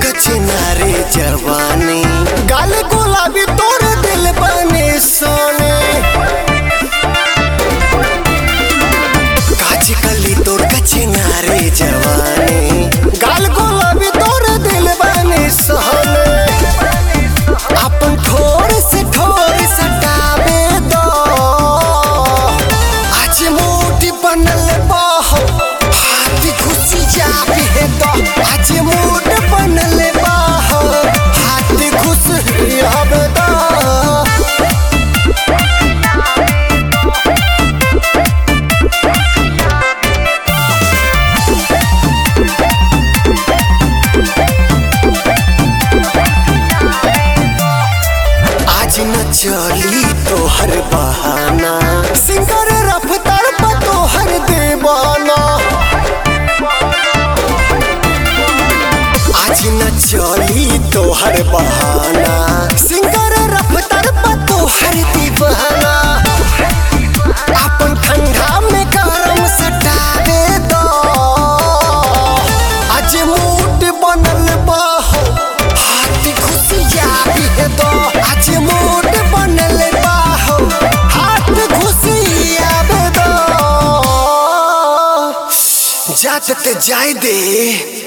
कचनारे जवानी गाल गुलाबी तोर दिल बने सोने काची कली तोर कचनारे जवानी गाल गुलाबी तोर दिल बने सोने अपन ठोर से ठोर सटावे दो आज मोटी बनल बाहो हाथ घुसी जावे दो आज मोट बनल बाहो हाथ घुस जावे दो आज न चली तोहर बहाना सिंगर रफ्तार पर तोहर दीवाना आज न चली तोहर बहाना सिंगर रफ्तार पर तोहर दीवाना अपन ठंडा में गरम सटावे दो आज मूड बनल बाहो हाथ घुस जावे दो आज मूड बनल बाहो हाथ घुस जावे दो जात जाय दे।